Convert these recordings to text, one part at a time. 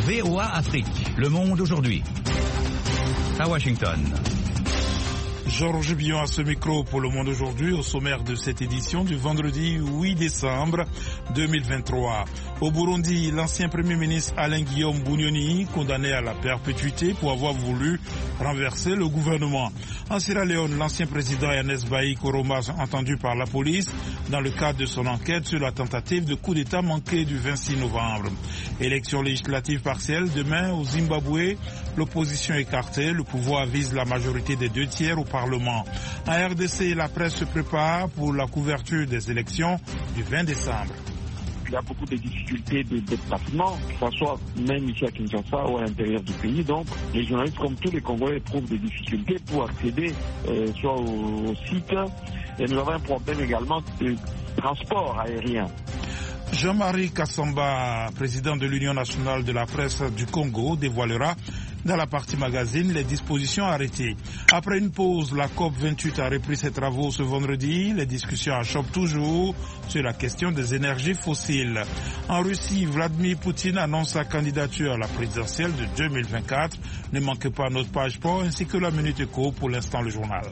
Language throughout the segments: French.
VOA Afrique, le monde aujourd'hui. À Washington. Georges Billon à ce micro pour Le Monde aujourd'hui, au sommaire de cette édition du vendredi 8 décembre 2023. Au Burundi, l'ancien Premier ministre Alain-Guillaume Bunyoni, condamné à la perpétuité pour avoir voulu renverser le gouvernement. En Sierra Leone, l'ancien président Ernest Bai Koroma, entendu par la police dans le cadre de son enquête sur la tentative de coup d'État manqué du 26 novembre. Élection législative partielle demain au Zimbabwe, l'opposition écartée, le pouvoir vise la majorité des 2/3 au Parlement. En RDC, la presse se prépare pour la couverture des élections du 20 décembre. Il y a beaucoup de difficultés de déplacement, que ce soit même ici à Kinshasa ou à l'intérieur du pays. Donc, les journalistes, comme tous les Congolais, éprouvent des difficultés pour accéder soit au site. Et nous avons un problème également de transport aérien. Jean-Marie Kassamba, président de l'Union nationale de la presse du Congo, dévoilera dans la partie magazine les dispositions arrêtées. Après une pause, la COP28 a repris ses travaux ce vendredi. Les discussions achoppent toujours sur la question des énergies fossiles. En Russie, Vladimir Poutine annonce sa candidature à la présidentielle de 2024. Ne manquez pas notre page sport ainsi que la Minute Éco, pour l'instant le journal.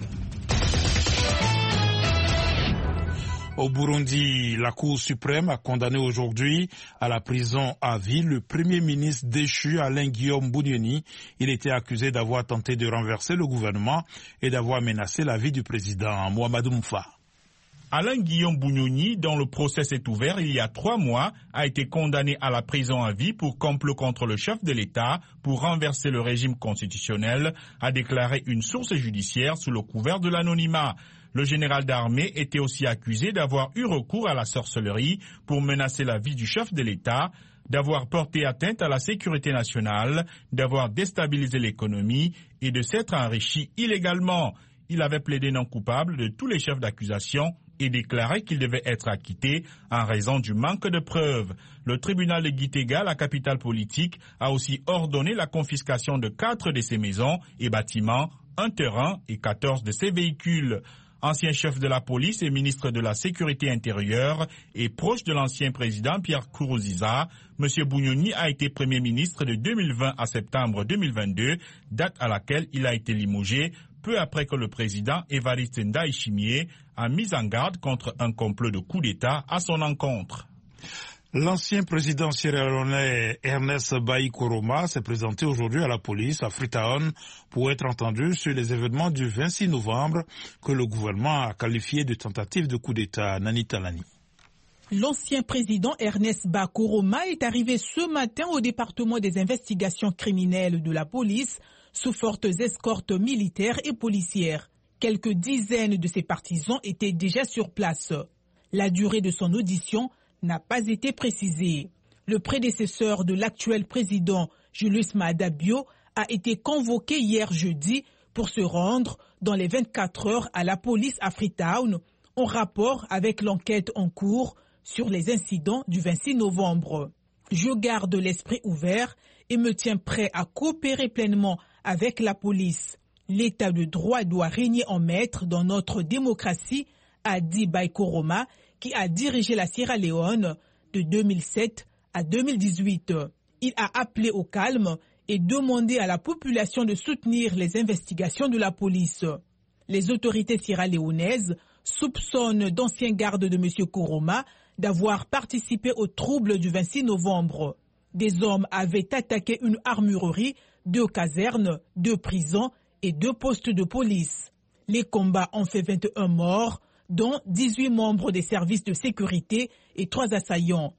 Au Burundi, la Cour suprême a condamné aujourd'hui à la prison à vie le Premier ministre déchu Alain-Guillaume Bunyoni. Il était accusé d'avoir tenté de renverser le gouvernement et d'avoir menacé la vie du président Mohamedou Moufa. Alain-Guillaume Bunyoni, dont le procès s'est ouvert il y a 3 mois, a été condamné à la prison à vie pour complot contre le chef de l'État pour renverser le régime constitutionnel, a déclaré une source judiciaire sous le couvert de l'anonymat. Le général d'armée était aussi accusé d'avoir eu recours à la sorcellerie pour menacer la vie du chef de l'État, d'avoir porté atteinte à la sécurité nationale, d'avoir déstabilisé l'économie et de s'être enrichi illégalement. Il avait plaidé non coupable de tous les chefs d'accusation et déclaré qu'il devait être acquitté en raison du manque de preuves. Le tribunal de Gitega, la capitale politique, a aussi ordonné la confiscation de 4 de ses maisons et bâtiments, un terrain et 14 de ses véhicules. Ancien chef de la police et ministre de la Sécurité intérieure et proche de l'ancien président Pierre Nkurunziza, M. Bunyoni a été Premier ministre de 2020 à septembre 2022, date à laquelle il a été limogé, peu après que le président Évariste Ndayishimiye a mis en garde contre un complot de coup d'État à son encontre. L'ancien président sierra-léonais Ernest Bai Koroma s'est présenté aujourd'hui à la police à Freetown pour être entendu sur les événements du 26 novembre que le gouvernement a qualifié de tentative de coup d'État. Nani Talani. L'ancien président Ernest Bai Koroma est arrivé ce matin au département des investigations criminelles de la police sous fortes escortes militaires et policières. Quelques dizaines de ses partisans étaient déjà sur place. La durée de son audition n'a pas été précisé. Le prédécesseur de l'actuel président, Julius Maada Bio, a été convoqué hier jeudi pour se rendre dans les 24 heures à la police à Freetown, en rapport avec l'enquête en cours sur les incidents du 26 novembre. Je garde l'esprit ouvert et me tiens prêt à coopérer pleinement avec la police. L'état de droit doit régner en maître dans notre démocratie, a dit Bai Koroma, qui a dirigé la Sierra Leone de 2007 à 2018. Il a appelé au calme et demandé à la population de soutenir les investigations de la police. Les autorités sierra-léonaises soupçonnent d'anciens gardes de M. Koroma d'avoir participé aux troubles du 26 novembre. Des hommes avaient attaqué une armurerie, 2 casernes, 2 prisons et 2 postes de police. Les combats ont fait 21 morts, dont 18 membres des services de sécurité et 3 assaillants.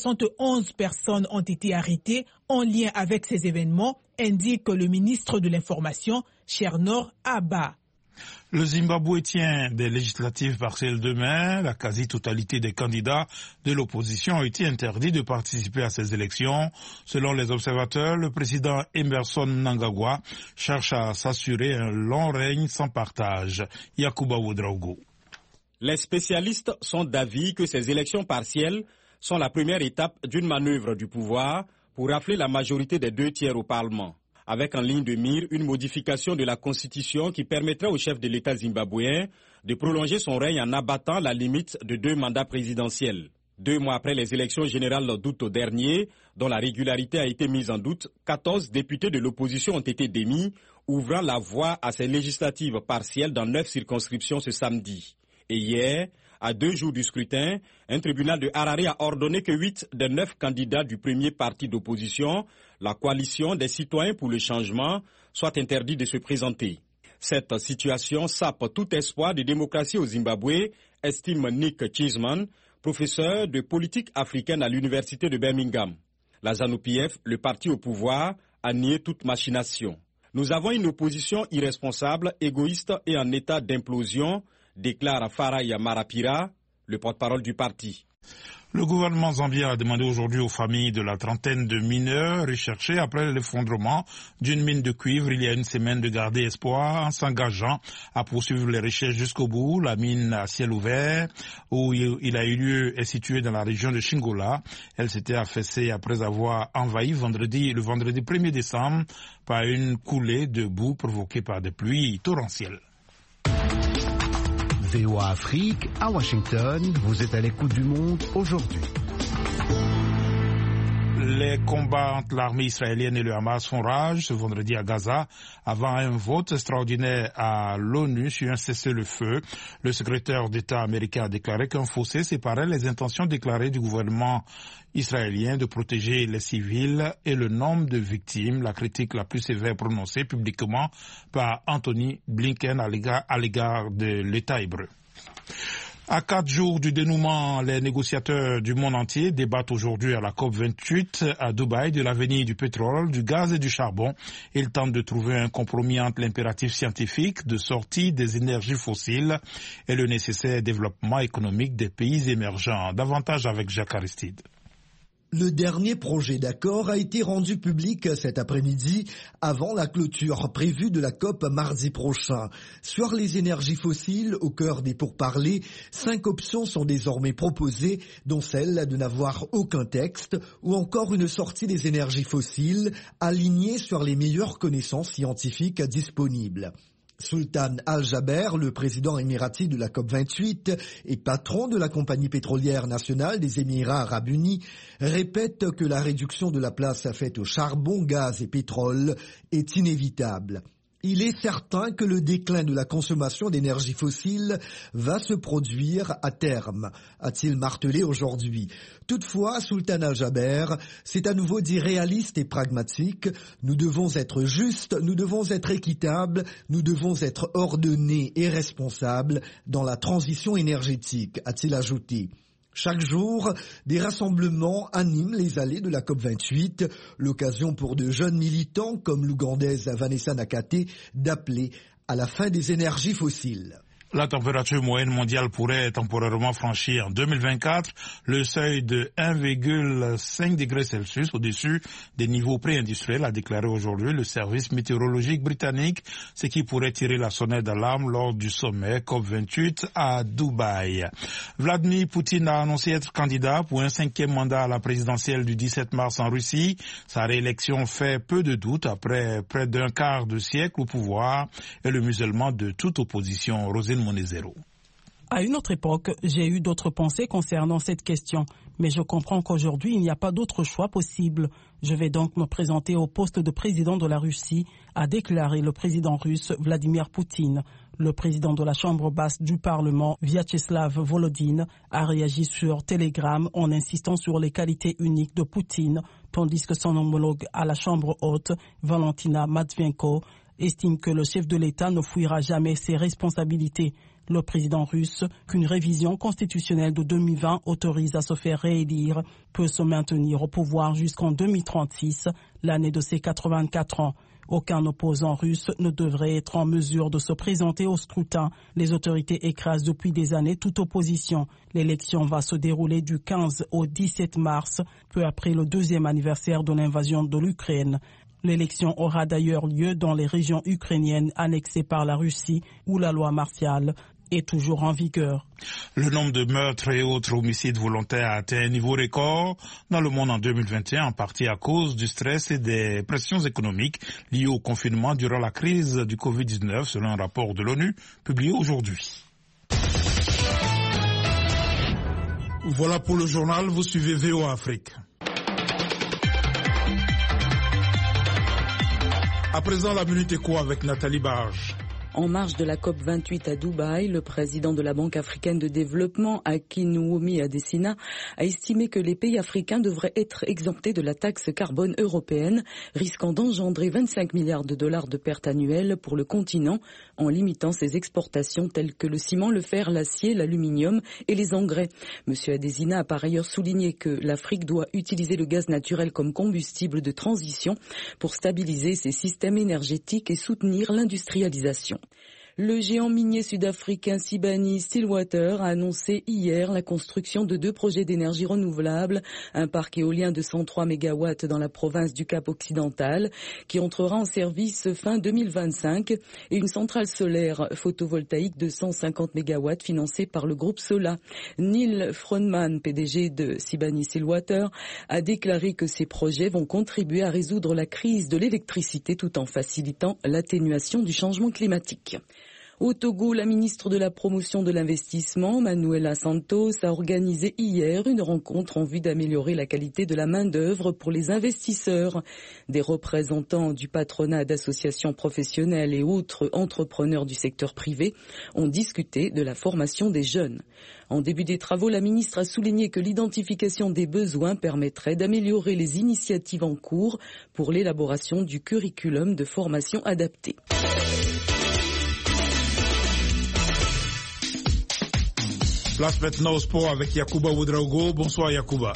71 personnes ont été arrêtées en lien avec ces événements, indique le ministre de l'Information, Chernor Abba. Le Zimbabwe tient des législatives partielles demain. La quasi-totalité des candidats de l'opposition ont été interdits de participer à ces élections. Selon les observateurs, le président Emmerson Mnangagwa cherche à s'assurer un long règne sans partage. Yakuba Ouedraogo. Les spécialistes sont d'avis que ces élections partielles sont la première étape d'une manœuvre du pouvoir pour rafler la majorité des 2/3 au Parlement, avec en ligne de mire une modification de la Constitution qui permettrait au chef de l'État zimbabwéen de prolonger son règne en abattant la limite de 2 mandats présidentiels. 2 mois après les élections générales d'août dernier, dont la régularité a été mise en doute, 14 députés de l'opposition ont été démis, ouvrant la voie à ces législatives partielles dans 9 circonscriptions ce samedi. Et hier, à 2 jours du scrutin, un tribunal de Harare a ordonné que 8 des 9 candidats du premier parti d'opposition, la coalition des citoyens pour le changement, soient interdits de se présenter. Cette situation sape tout espoir de démocratie au Zimbabwe, estime Nick Cheeseman, professeur de politique africaine à l'université de Birmingham. La ZANU-PF, le parti au pouvoir, a nié toute machination. Nous avons une opposition irresponsable, égoïste et en état d'implosion, déclare Faraya Marapira, le porte-parole du parti. Le gouvernement zambien a demandé aujourd'hui aux familles de la trentaine de mineurs recherchés après l'effondrement d'une mine de cuivre il y a une semaine de garder espoir en s'engageant à poursuivre les recherches jusqu'au bout. La mine à ciel ouvert où il a eu lieu est située dans la région de Shingola. Elle s'était affaissée après avoir envahi le vendredi 1er décembre par une coulée de boue provoquée par des pluies torrentielles. VOA Afrique, à Washington, vous êtes à l'écoute du monde aujourd'hui. Les combats entre l'armée israélienne et le Hamas font rage ce vendredi à Gaza avant un vote extraordinaire à l'ONU sur un cessez-le-feu. Le secrétaire d'État américain a déclaré qu'un fossé séparait les intentions déclarées du gouvernement israélien de protéger les civils et le nombre de victimes, la critique la plus sévère prononcée publiquement par Anthony Blinken à l'égard de l'État hébreu. À 4 jours du dénouement, les négociateurs du monde entier débattent aujourd'hui à la COP28 à Dubaï de l'avenir du pétrole, du gaz et du charbon. Ils tentent de trouver un compromis entre l'impératif scientifique de sortie des énergies fossiles et le nécessaire développement économique des pays émergents. Davantage avec Jacques Aristide. Le dernier projet d'accord a été rendu public cet après-midi avant la clôture prévue de la COP mardi prochain. Sur les énergies fossiles, au cœur des pourparlers, 5 options sont désormais proposées, dont celle de n'avoir aucun texte ou encore une sortie des énergies fossiles alignée sur les meilleures connaissances scientifiques disponibles. Sultan Al-Jaber, le président émirati de la COP28 et patron de la compagnie pétrolière nationale des Émirats arabes unis, répète que la réduction de la place faite au charbon, gaz et pétrole est inévitable. Il est certain que le déclin de la consommation d'énergie fossile va se produire à terme, a-t-il martelé aujourd'hui. Toutefois, Sultan Al-Jaber s'est à nouveau dit réaliste et pragmatique. Nous devons être justes, nous devons être équitables, nous devons être ordonnés et responsables dans la transition énergétique, a-t-il ajouté. Chaque jour, des rassemblements animent les allées de la COP28, l'occasion pour de jeunes militants comme l'Ougandaise Vanessa Nakate d'appeler à la fin des énergies fossiles. La température moyenne mondiale pourrait temporairement franchir en 2024 le seuil de 1,5 degrés Celsius au-dessus des niveaux pré-industriels, a déclaré aujourd'hui le service météorologique britannique, ce qui pourrait tirer la sonnette d'alarme lors du sommet COP28 à Dubaï. Vladimir Poutine a annoncé être candidat pour un 5e mandat à la présidentielle du 17 mars en Russie. Sa réélection fait peu de doute après près d'un quart de siècle au pouvoir et le musellement de toute opposition. Monezero. À une autre époque, j'ai eu d'autres pensées concernant cette question, mais je comprends qu'aujourd'hui, il n'y a pas d'autre choix possible. Je vais donc me présenter au poste de président de la Russie, a déclaré le président russe Vladimir Poutine. Le président de la Chambre basse du Parlement, Vyacheslav Volodine, a réagi sur Telegram en insistant sur les qualités uniques de Poutine, tandis que son homologue à la Chambre haute, Valentina Matvienko, estime que le chef de l'État ne fuira jamais ses responsabilités. Le président russe, qu'une révision constitutionnelle de 2020 autorise à se faire réélire, peut se maintenir au pouvoir jusqu'en 2036, l'année de ses 84 ans. Aucun opposant russe ne devrait être en mesure de se présenter au scrutin. Les autorités écrasent depuis des années toute opposition. L'élection va se dérouler du 15 au 17 mars, peu après le 2e anniversaire de l'invasion de l'Ukraine. L'élection aura d'ailleurs lieu dans les régions ukrainiennes annexées par la Russie où la loi martiale est toujours en vigueur. Le nombre de meurtres et autres homicides volontaires a atteint un niveau record dans le monde en 2021, en partie à cause du stress et des pressions économiques liées au confinement durant la crise du Covid-19, selon un rapport de l'ONU publié aujourd'hui. Voilà pour le journal, vous suivez VOA Afrique. À présent, la Minute Éco avec Nathalie Barge. En marge de la COP28 à Dubaï, le président de la Banque africaine de développement, Akinwumi Adesina, a estimé que les pays africains devraient être exemptés de la taxe carbone européenne, risquant d'engendrer 25 milliards de dollars de pertes annuelles pour le continent, en limitant ses exportations telles que le ciment, le fer, l'acier, l'aluminium et les engrais. M. Adesina a par ailleurs souligné que l'Afrique doit utiliser le gaz naturel comme combustible de transition pour stabiliser ses systèmes énergétiques et soutenir l'industrialisation. Le géant minier sud-africain Sibanye-Stillwater a annoncé hier la construction de 2 projets d'énergie renouvelable, un parc éolien de 103 MW dans la province du Cap-Occidental qui entrera en service fin 2025 et une centrale solaire photovoltaïque de 150 MW financée par le groupe Sola. Neil Froneman, PDG de Sibanye-Stillwater, a déclaré que ces projets vont contribuer à résoudre la crise de l'électricité tout en facilitant l'atténuation du changement climatique. Au Togo, la ministre de la Promotion de l'Investissement, Manuela Santos, a organisé hier une rencontre en vue d'améliorer la qualité de la main-d'œuvre pour les investisseurs. Des représentants du patronat d'associations professionnelles et autres entrepreneurs du secteur privé ont discuté de la formation des jeunes. En début des travaux, la ministre a souligné que l'identification des besoins permettrait d'améliorer les initiatives en cours pour l'élaboration du curriculum de formation adapté. Place maintenant au sport avec Yacouba Ouedraogo. Bonsoir Yacouba.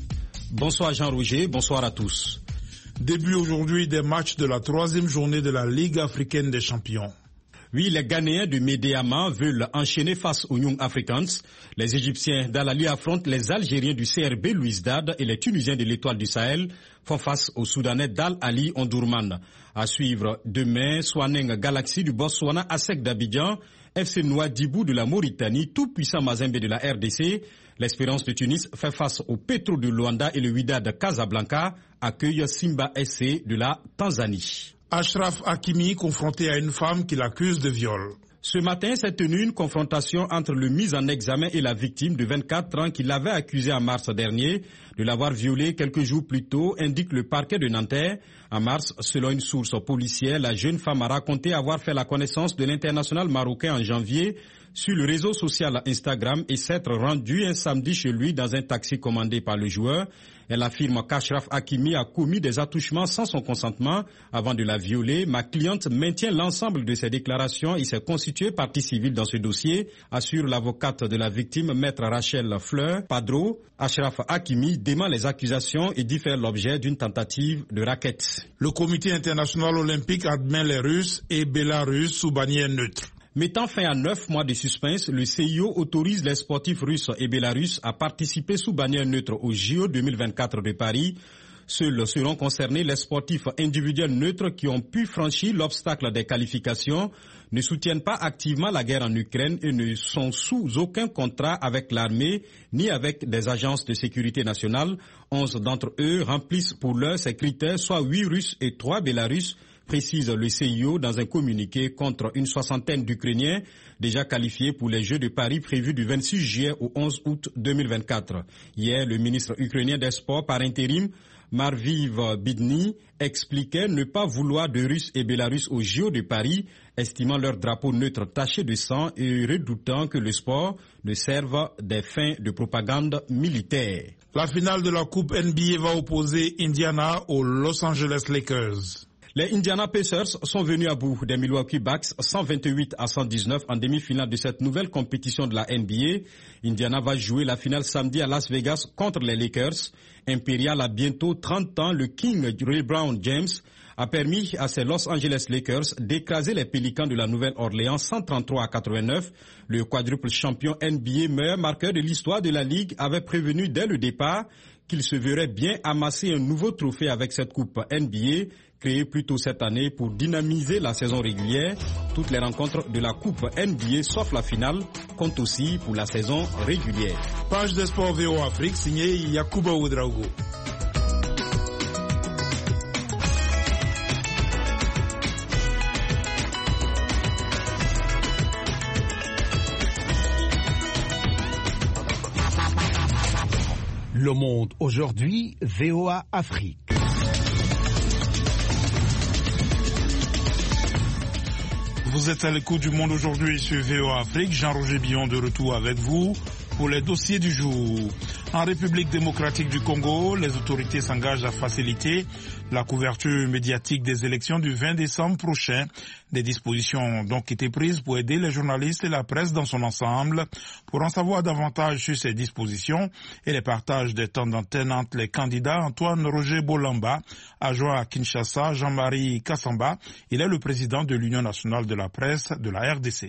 Bonsoir Jean-Roger, bonsoir à tous. Début aujourd'hui des matchs de la 3e journée de la Ligue africaine des champions. Oui, les Ghanéens de Médéama veulent enchaîner face aux Young Africans. Les Égyptiens d'Al-Ali affrontent les Algériens du CRB Louisdad et les Tunisiens de l'Étoile du Sahel font face aux Soudanais d'Al-Ali Omdurman. À suivre demain, Swaneng Galaxy du Botswana, ASEC d'Abidjan, FC Nouadhibou de la Mauritanie, tout puissant Mazembe de la RDC. L'Espérance de Tunis fait face au Petro de Luanda et le Wydad Casablanca accueille Simba SC de la Tanzanie. Achraf Hakimi confronté à une femme qui l'accuse de viol. Ce matin, s'est tenue une confrontation entre le mis en examen et la victime de 24 ans qui l'avait accusé en mars dernier de l'avoir violée quelques jours plus tôt, indique le parquet de Nanterre. En mars, selon une source policière, la jeune femme a raconté avoir fait la connaissance de l'international marocain en janvier sur le réseau social Instagram et s'être rendue un samedi chez lui dans un taxi commandé par le joueur. Elle affirme qu'Achraf Hakimi a commis des attouchements sans son consentement avant de la violer. Ma cliente maintient l'ensemble de ses déclarations et s'est constituée partie civile dans ce dossier, assure l'avocate de la victime, maître Rachel Fleur Padro. Achraf Hakimi dément les accusations et dit faire l'objet d'une tentative de racket. Le comité international olympique admet les Russes et Bélarusses sous bannière neutre. Mettant fin à 9 mois de suspense, le CIO autorise les sportifs russes et bélarusses à participer sous bannière neutre au JO 2024 de Paris. Seuls seront concernés les sportifs individuels neutres qui ont pu franchir l'obstacle des qualifications, ne soutiennent pas activement la guerre en Ukraine et ne sont sous aucun contrat avec l'armée ni avec des agences de sécurité nationale. 11 d'entre eux remplissent pour l'heure ces critères, soit 8 Russes et 3 Bélarusses, précise le CIO dans un communiqué contre une soixantaine d'Ukrainiens déjà qualifiés pour les Jeux de Paris prévus du 26 juillet au 11 août 2024. Hier, le ministre ukrainien des Sports par intérim, Marviv Bidny, expliquait ne pas vouloir de Russes et Bélarusses aux JO de Paris, estimant leur drapeau neutre taché de sang et redoutant que le sport ne serve des fins de propagande militaire. La finale de la Coupe NBA va opposer Indiana aux Los Angeles Lakers. Les Indiana Pacers sont venus à bout des Milwaukee Bucks 128-119 en demi-finale de cette nouvelle compétition de la NBA. Indiana va jouer la finale samedi à Las Vegas contre les Lakers. Impérial a bientôt 30 ans, le King LeBron James a permis à ses Los Angeles Lakers d'écraser les Pélicans de la Nouvelle-Orléans 133-89. Le quadruple champion NBA, meilleur marqueur de l'histoire de la Ligue, avait prévenu dès le départ qu'il se verrait bien amasser un nouveau trophée avec cette coupe NBA, créée plus tôt cette année pour dynamiser la saison régulière. Toutes les rencontres de la coupe NBA, sauf la finale, comptent aussi pour la saison régulière. Page des sports VOA Afrique, signée Yacouba Ouedraogo. Le Monde aujourd'hui, VOA Afrique. Vous êtes à l'écoute du Monde aujourd'hui sur VOA Afrique. Jean-Roger Billon de retour avec vous pour les dossiers du jour. En République démocratique du Congo, les autorités s'engagent à faciliter la couverture médiatique des élections du 20 décembre prochain. Des dispositions ont donc été prises pour aider les journalistes et la presse dans son ensemble. Pour en savoir davantage sur ces dispositions et les partages des temps d'antenne entre les candidats, Antoine Roger Bolamba, adjoint à Kinshasa, Jean-Marie Kassamba, il est le président de l'Union nationale de la presse de la RDC.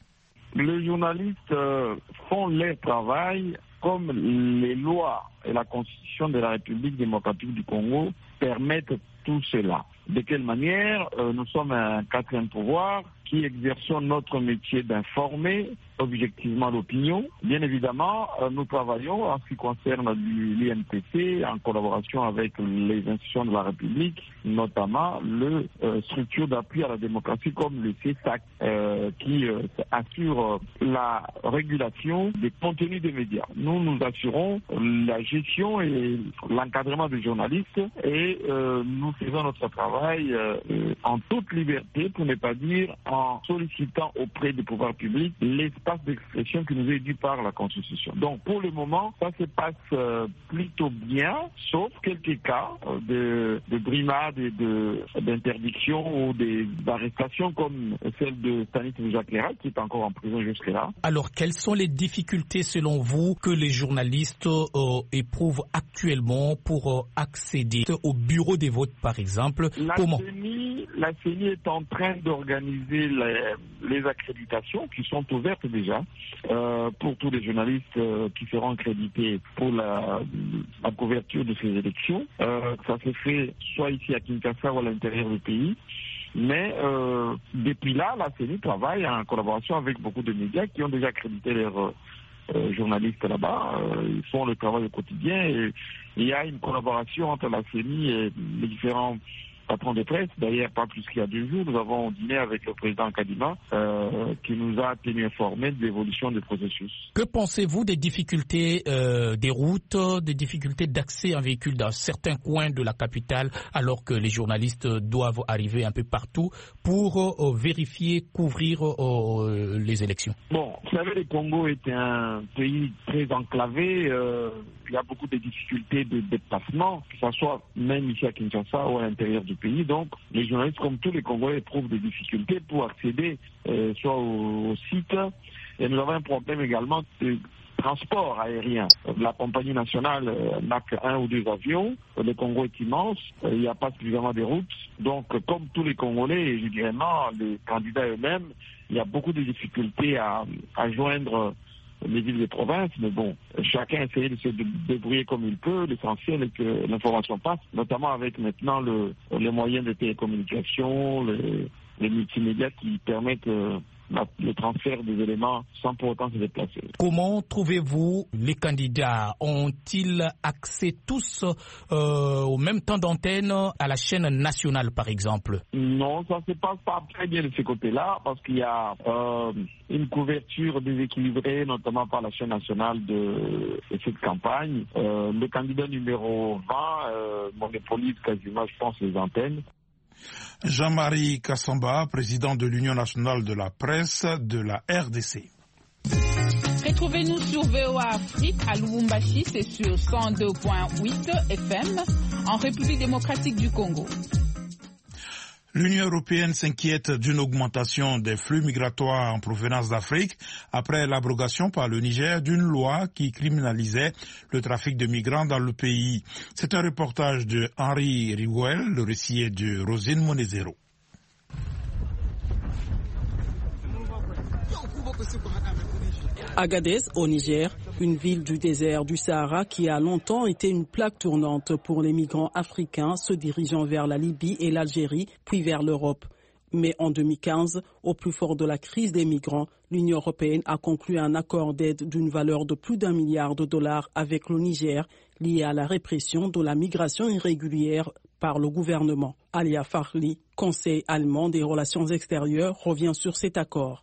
Les journalistes font leur travail comme les lois et la Constitution de la République démocratique du Congo permettent tout cela. De quelle manière nous sommes un quatrième pouvoir qui exerçons notre métier d'informer objectivement l'opinion. Bien évidemment, nous travaillons en ce qui concerne l'INPC en collaboration avec les institutions de la République, notamment le structure d'appui à la démocratie comme le CESAC qui assure la régulation des contenus des médias. Nous nous assurons la gestion et l'encadrement des journalistes et nous faisons notre travail en toute liberté, pour ne pas dire en sollicitant auprès du pouvoir public l'espace d'expression qui nous est dû par la Constitution. Donc pour le moment, ça se passe plutôt bien, sauf quelques cas de brimades et d'interdiction ou d'arrestations comme celle de Stanislas Jacques-Léral qui est encore en prison jusque-là. Alors quelles sont les difficultés selon vous que les journalistes éprouvent actuellement pour accéder au bureau des votes par exemple? La CENI est en train d'organiser les accréditations qui sont ouvertes déjà pour tous les journalistes qui seront accrédités pour la couverture de ces élections. Ça se fait soit ici à Kinshasa ou à l'intérieur du pays. Mais depuis là, la CENI travaille en collaboration avec beaucoup de médias qui ont déjà accrédité leurs journalistes là-bas. Ils font le travail au quotidien et il y a une collaboration entre la CENI et les différents patron de presse. D'ailleurs, pas plus qu'il y a 2 jours, nous avons dîné avec le président Kadima qui nous a tenu informés de l'évolution du processus. Que pensez-vous des difficultés des routes, des difficultés d'accès en véhicule dans certains coins de la capitale alors que les journalistes doivent arriver un peu partout pour vérifier, couvrir les élections? Bon, vous savez, le Congo est un pays très enclavé. Il y a beaucoup de difficultés de déplacement, que ce soit même ici à Kinshasa ou à l'intérieur du pays. Donc, les journalistes, comme tous les Congolais, éprouvent des difficultés pour accéder soit au site. Et nous avons un problème également de transport aérien. La compagnie nationale n'a qu'1 ou 2 avions. Le Congo est immense. Il n'y a pas suffisamment de routes. Donc, comme tous les Congolais, et je dirais même les candidats eux-mêmes, il y a beaucoup de difficultés à joindre les villes de province, mais bon, chacun essaie de se débrouiller comme il peut. L'essentiel est que l'information passe, notamment avec maintenant les moyens de télécommunication, les multimédias qui permettent le transfert des éléments sans pour autant se déplacer. Comment trouvez-vous les candidats? Ont-ils accès tous au même temps d'antenne à la chaîne nationale, par exemple? Non, ça ne se passe pas très bien de ce côté-là, parce qu'il y a une couverture déséquilibrée, notamment par la chaîne nationale de cette campagne. Le candidat numéro 20 monopolise quasiment, je pense, les antennes. Jean-Marie Kassamba, président de l'Union nationale de la presse de la RDC. Retrouvez-nous sur VOA Afrique à Lubumbashi, c'est sur 102.8 FM en République démocratique du Congo. L'Union européenne s'inquiète d'une augmentation des flux migratoires en provenance d'Afrique après l'abrogation par le Niger d'une loi qui criminalisait le trafic de migrants dans le pays. C'est un reportage de Henri Riguel, le récit est de Rosine Monezero. Agadez, au Niger, une ville du désert du Sahara qui a longtemps été une plaque tournante pour les migrants africains se dirigeant vers la Libye et l'Algérie, puis vers l'Europe. Mais en 2015, au plus fort de la crise des migrants, l'Union européenne a conclu un accord d'aide d'une valeur de plus d'1 milliard de dollars avec le Niger, lié à la répression de la migration irrégulière par le gouvernement. Alia Farli, conseil allemand des relations extérieures, revient sur cet accord.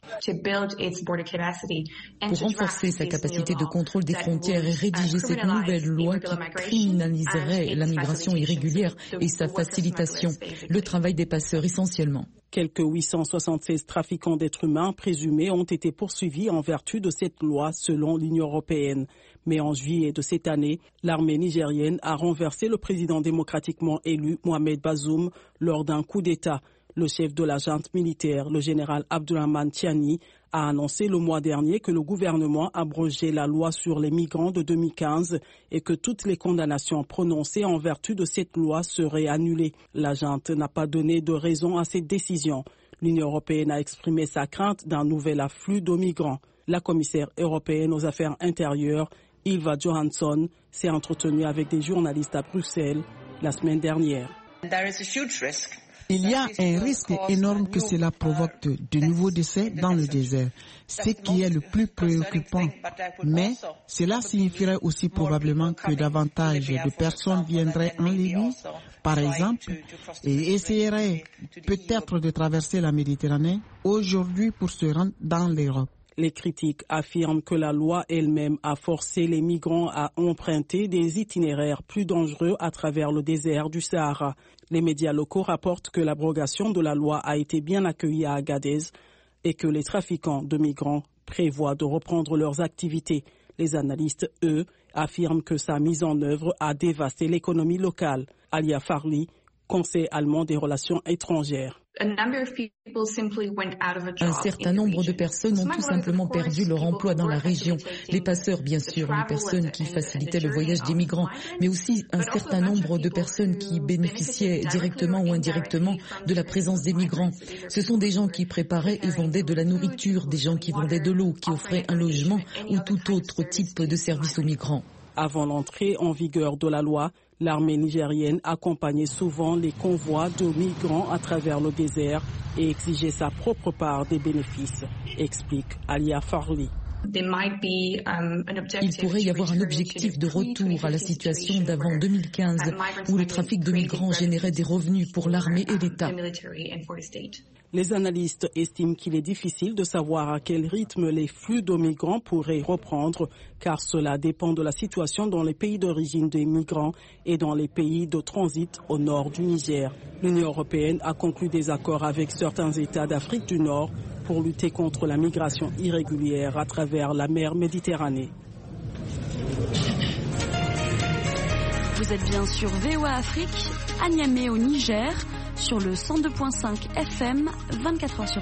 Pour renforcer sa capacité de contrôle des frontières et rédiger cette nouvelle loi qui criminaliserait la migration irrégulière et sa facilitation, le travail des passeurs essentiellement. Quelques 876 trafiquants d'êtres humains présumés ont été poursuivis en vertu de cette loi selon l'Union européenne. Mais en juillet de cette année, l'armée nigérienne a renversé le président démocratiquement élu Mohamed Bazoum lors d'un coup d'État. Le chef de la junte militaire, le général Abdourahmane Tiani, a annoncé le mois dernier que le gouvernement abrogeait la loi sur les migrants de 2015 et que toutes les condamnations prononcées en vertu de cette loi seraient annulées. La junte n'a pas donné de raison à cette décision. L'Union européenne a exprimé sa crainte d'un nouvel afflux de migrants. La commissaire européenne aux affaires intérieures, Ylva Johansson, s'est entretenue avec des journalistes à Bruxelles la semaine dernière. Il y a un risque énorme que cela provoque de nouveaux décès dans le désert, ce qui est le plus préoccupant. Mais cela signifierait aussi probablement que davantage de personnes viendraient en Libye, par exemple, et essaieraient peut-être de traverser la Méditerranée aujourd'hui pour se rendre dans l'Europe. Les critiques affirment que la loi elle-même a forcé les migrants à emprunter des itinéraires plus dangereux à travers le désert du Sahara. Les médias locaux rapportent que l'abrogation de la loi a été bien accueillie à Agadez et que les trafiquants de migrants prévoient de reprendre leurs activités. Les analystes, eux, affirment que sa mise en œuvre a dévasté l'économie locale. Alia Farli, conseil allemand des relations étrangères. Un certain nombre de personnes ont tout simplement perdu leur emploi dans la région. Les passeurs, bien sûr, les personnes qui facilitaient le voyage des migrants, mais aussi un certain nombre de personnes qui bénéficiaient directement ou indirectement de la présence des migrants. Ce sont des gens qui préparaient et vendaient de la nourriture, des gens qui vendaient de l'eau, qui offraient un logement ou tout autre type de service aux migrants. Avant l'entrée en vigueur de la loi, l'armée nigérienne accompagnait souvent les convois de migrants à travers le désert et exigeait sa propre part des bénéfices, explique Alia Farli. Il pourrait y avoir un objectif de retour à la situation d'avant 2015 où le trafic de migrants générait des revenus pour l'armée et l'État. Les analystes estiment qu'il est difficile de savoir à quel rythme les flux de migrants pourraient reprendre, car cela dépend de la situation dans les pays d'origine des migrants et dans les pays de transit au nord du Niger. L'Union européenne a conclu des accords avec certains États d'Afrique du Nord pour lutter contre la migration irrégulière à travers la mer Méditerranée. Vous êtes bien sur VOA Afrique, à Niamey au Niger, sur le 102.5 FM, 24 heures sur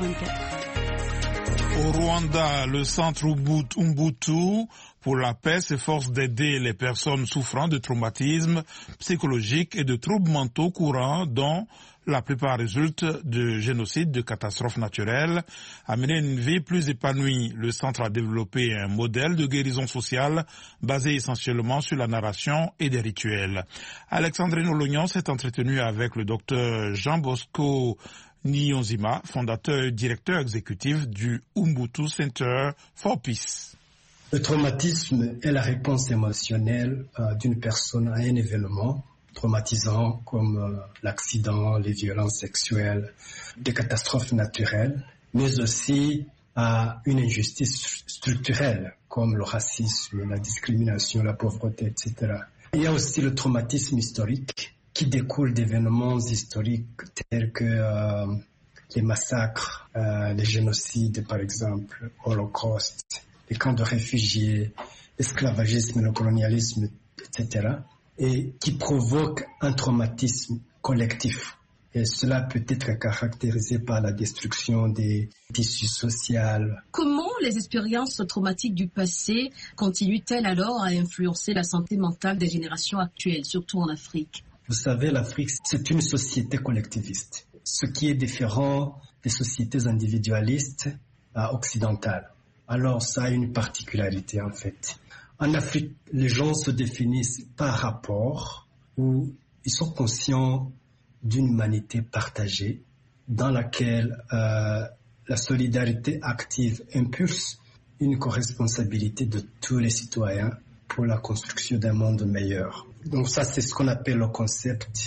24. Au Rwanda, le centre Umbutu pour la paix s'efforce d'aider les personnes souffrant de traumatismes psychologiques et de troubles mentaux courants dont la plupart résultent de génocides, de catastrophes naturelles, à mener une vie plus épanouie. Le centre a développé un modèle de guérison sociale basé essentiellement sur la narration et des rituels. Alexandrine Olognon s'est entretenue avec le docteur Jean Bosco Niyonzima, fondateur et directeur exécutif du Umbutu Center for Peace. Le traumatisme est la réponse émotionnelle d'une personne à un événement traumatisant comme l'accident, les violences sexuelles, des catastrophes naturelles, mais aussi à une injustice structurelle comme le racisme, la discrimination, la pauvreté, etc. Il y a aussi le traumatisme historique qui découle d'événements historiques tels que les massacres, les génocides par exemple, l'Holocauste, les camps de réfugiés, l'esclavagisme, le colonialisme, etc. et qui provoquent un traumatisme collectif. Et cela peut être caractérisé par la destruction des tissus sociaux. Comment les expériences traumatiques du passé continuent-elles alors à influencer la santé mentale des générations actuelles, surtout en Afrique? Vous savez, l'Afrique, c'est une société collectiviste, ce qui est différent des sociétés individualistes occidentales. Alors, ça a une particularité en fait. En Afrique, les gens se définissent par rapport où ils sont conscients d'une humanité partagée dans laquelle la solidarité active impulse une corresponsabilité de tous les citoyens pour la construction d'un monde meilleur. Donc ça, c'est ce qu'on appelle le concept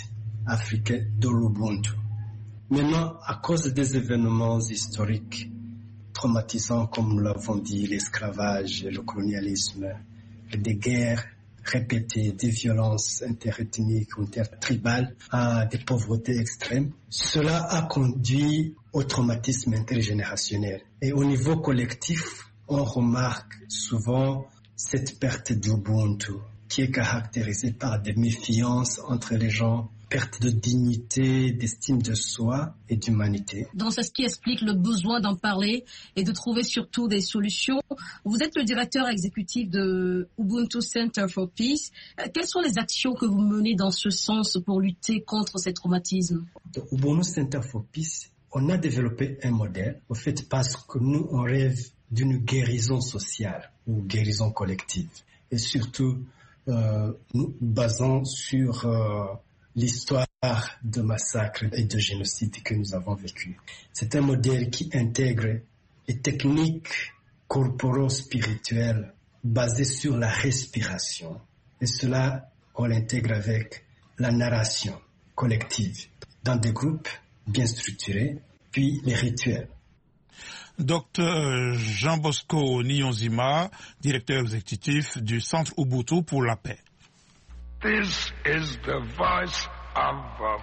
africain de l'Ubuntu. Maintenant, à cause des événements historiques traumatisants, comme nous l'avons dit, l'esclavage, le colonialisme, des guerres répétées, des violences interethniques, intertribales, à des pauvretés extrêmes, cela a conduit au traumatisme intergénérationnel. Et au niveau collectif, on remarque souvent cette perte d'Ubuntu qui est caractérisée par des méfiances entre les gens, perte de dignité, d'estime de soi et d'humanité. Donc c'est ce qui explique le besoin d'en parler et de trouver surtout des solutions. Vous êtes le directeur exécutif de Ubuntu Center for Peace. Quelles sont les actions que vous menez dans ce sens pour lutter contre ces traumatismes? De Ubuntu Center for Peace, on a développé un modèle, au fait, parce que nous, on rêve d'une guérison sociale ou guérison collective. Et surtout, nous basons sur l'histoire de massacres et de génocides que nous avons vécu. C'est un modèle qui intègre les techniques corporo-spirituelles basées sur la respiration. Et cela, on l'intègre avec la narration collective dans des groupes bien structurés, puis les rituels. Docteur Jean Bosco Nyonzima, directeur exécutif du Centre Ubuntu pour la paix. This is the voice of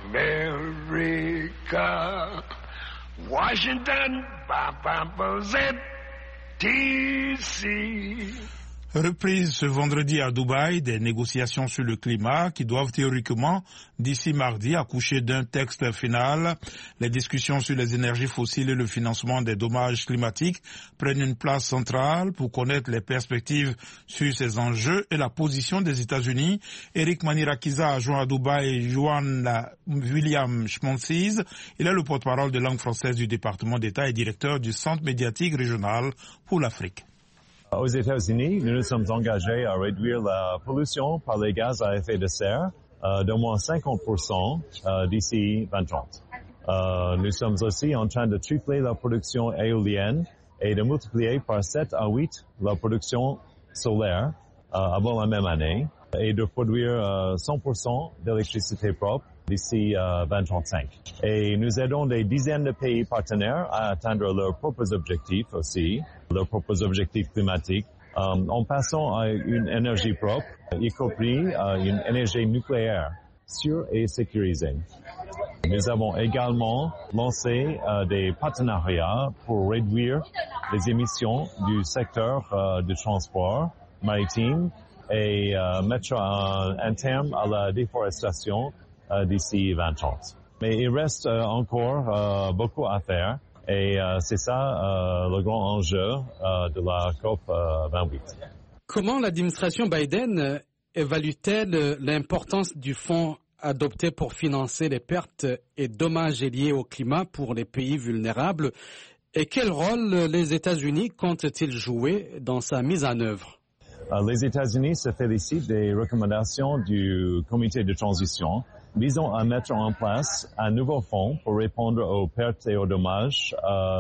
America. Washington, DC. Reprise ce vendredi à Dubaï des négociations sur le climat qui doivent théoriquement, d'ici mardi, accoucher d'un texte final. Les discussions sur les énergies fossiles et le financement des dommages climatiques prennent une place centrale pour connaître les perspectives sur ces enjeux et la position des États-Unis. Eric Manirakiza a joint à Dubaï Johan William Schmonsiz. Il est le porte-parole de langue française du département d'État et directeur du Centre médiatique régional pour l'Afrique. Aux États-Unis, nous nous sommes engagés à réduire la pollution par les gaz à effet de serre d'au moins 50% d'ici 2030. Nous sommes aussi en train de tripler la production éolienne et de multiplier par 7 à 8 la production solaire avant la même année et de produire 100% d'électricité propre d'ici 2035. Et nous aidons des dizaines de pays partenaires à atteindre leurs propres objectifs aussi, leurs propres objectifs climatiques, en passant à une énergie propre, y compris une énergie nucléaire sûre et sécurisée. Nous avons également lancé des partenariats pour réduire les émissions du secteur du transport maritime et mettre un terme à la déforestation d'ici 2030. Mais il reste encore beaucoup à faire et c'est ça le grand enjeu de la COP 28. Comment l'administration Biden évalue-t-elle l'importance du fonds adopté pour financer les pertes et dommages liés au climat pour les pays vulnérables et quel rôle les États-Unis comptent-ils jouer dans sa mise en œuvre? Les États-Unis se félicitent des recommandations du comité de transition visant à mettre en place un nouveau fonds pour répondre aux pertes et aux dommages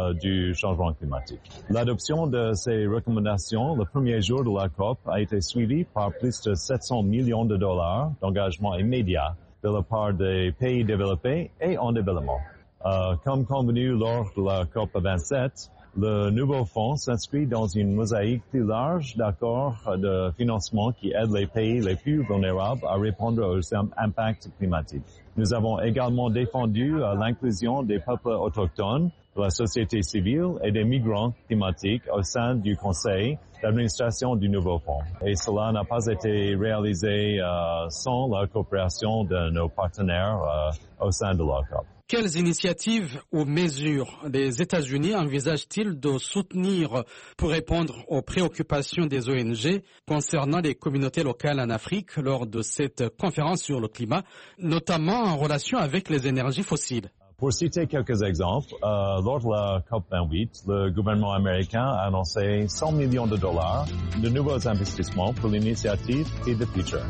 du changement climatique. L'adoption de ces recommandations le premier jour de la COP a été suivie par plus de 700 millions de dollars d'engagement immédiat de la part des pays développés et en développement. Comme convenu lors de la COP 27, le nouveau fonds s'inscrit dans une mosaïque plus large d'accords de financement qui aident les pays les plus vulnérables à répondre aux impacts climatiques. Nous avons également défendu l'inclusion des peuples autochtones, de la société civile et des migrants climatiques au sein du conseil d'administration du nouveau fonds. Et cela n'a pas été réalisé sans la coopération de nos partenaires au sein de la COP. Quelles initiatives ou mesures les États-Unis envisagent-ils de soutenir pour répondre aux préoccupations des ONG concernant les communautés locales en Afrique lors de cette conférence sur le climat, notamment en relation avec les énergies fossiles? Pour citer quelques exemples, lors de la COP28, le gouvernement américain a annoncé 100 millions de dollars de nouveaux investissements pour l'initiative Feed the Future.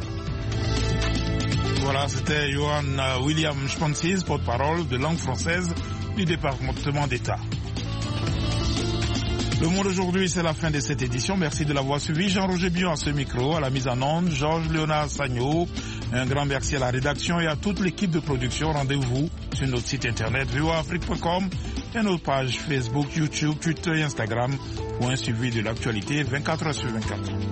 Voilà, c'était Johan William Schmonsiz, porte-parole de langue française du département d'État. Le Monde aujourd'hui, c'est la fin de cette édition. Merci de l'avoir suivi. Jean-Roger Bion à ce micro, à la mise en onde, Georges Léonard Sagno, Un grand merci à la rédaction et à toute l'équipe de production. Rendez-vous sur notre site internet voaafrique.com et nos pages Facebook, YouTube, Twitter et Instagram pour un suivi de l'actualité 24h sur 24.